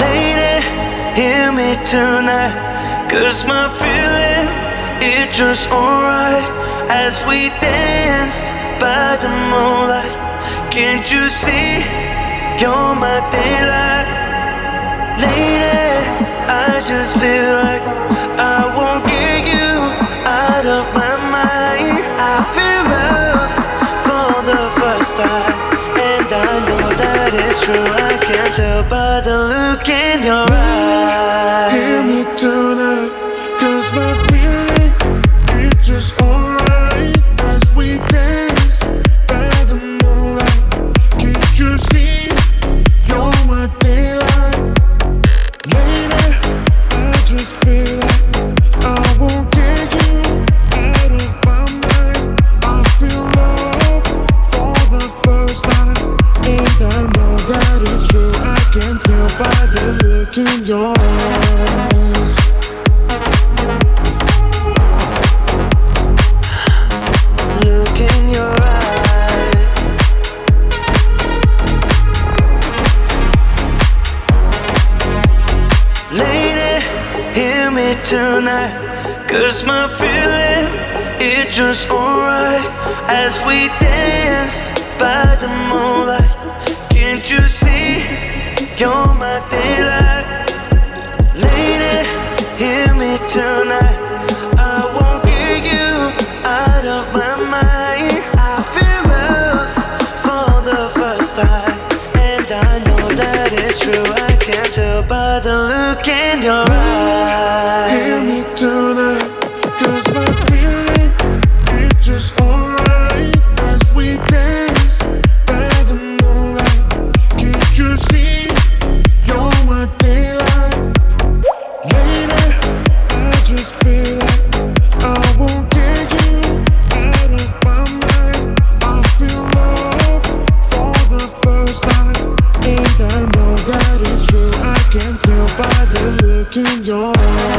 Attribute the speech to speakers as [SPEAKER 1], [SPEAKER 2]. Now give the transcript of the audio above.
[SPEAKER 1] Lady, hear me tonight, 'cause my feeling, it's just alright. As we dance by the moonlight, can't you see, you're my daylight. Lady, I just feel like I won't get you out of my mind. I feel love for the first time, and I know that it's true. I can tell by the look in your eyes.
[SPEAKER 2] Hear me tonight, 'cause my feeling, it's just alright. As we dance by the moonlight, can't you see, you're my daylight. Lady, I just feel like I won't get you out of my mind. I feel love for the first time, and I know that it's true. I can tell by the look in your eyes.
[SPEAKER 1] Look in your eyes. Lady, hear me tonight, 'cause my feeling, it's just alright. As we dance by the moonlight, can't you see, you're my daylight. Lady, hear me tonight, I won't get you out of my mind. I feel love for the first time, and I know that it's true. I can tell by the look in your eyes.
[SPEAKER 2] Hear me tonight, 'cause my feeling, it's just alright. As we dance by the moonlight, can't you see, you're my daylight. Lady, I just feel like I won't get you out of my mind. I feel love for the first time, and I know that it's true. I can tell by the look in your eyes.